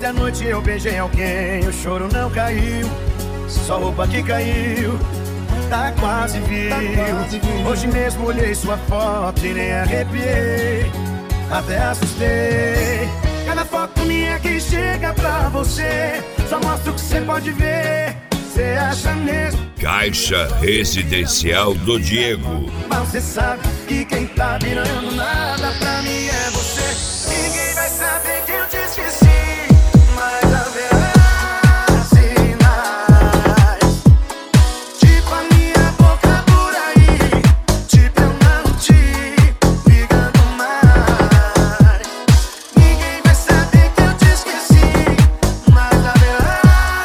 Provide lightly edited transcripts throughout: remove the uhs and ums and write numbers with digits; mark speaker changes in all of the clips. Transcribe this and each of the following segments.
Speaker 1: Ontem à noite eu beijei alguém, o choro não caiu, só roupa que caiu, tá quase viu. Hoje mesmo olhei sua foto e nem arrepiei, até assustei. Cada foto minha que chega pra você só mostra o que você pode ver. Você acha mesmo?
Speaker 2: Caixa Residencial do Diego.
Speaker 1: Mas você sabe que quem tá virando nada pra mim é você. Ninguém vai saber que eu te esqueci, mas haverá sinais. Tipo a minha boca por aí, tipo eu não te ligando mais. Ninguém vai saber que eu te esqueci, mas haverá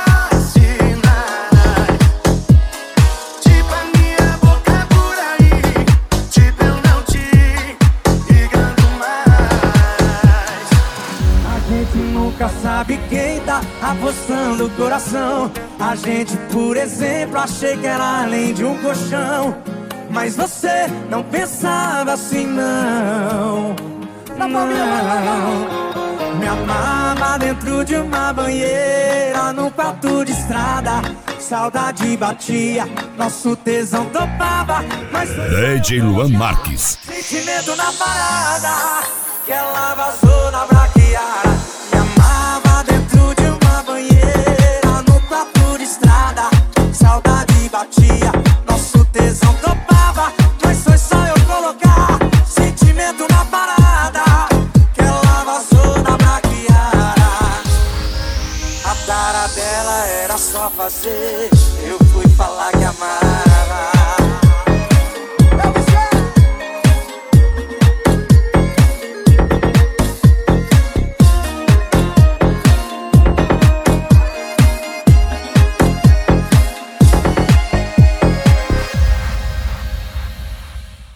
Speaker 1: sinais. Tipo a minha boca por aí, tipo eu não te ligando mais. A gente nunca sabe quem tá apostando o coração. A gente, por exemplo, achei que era além de um colchão, mas você não pensava assim, não. Não. Me amava dentro de uma banheira, num quarto de estrada. Saudade batia, nosso tesão topava, mas
Speaker 2: DJ Luan Marques.
Speaker 1: sentimento na parada, que ela vazou na braquiara. Me amava dentro de uma banheira, no quarto de estrada. Saudade batia, nosso tesão topava, mas foi só eu colocar sentimento na parada, que ela vazou na braquiara. A tara dela era só fazer, eu fui falar que amava.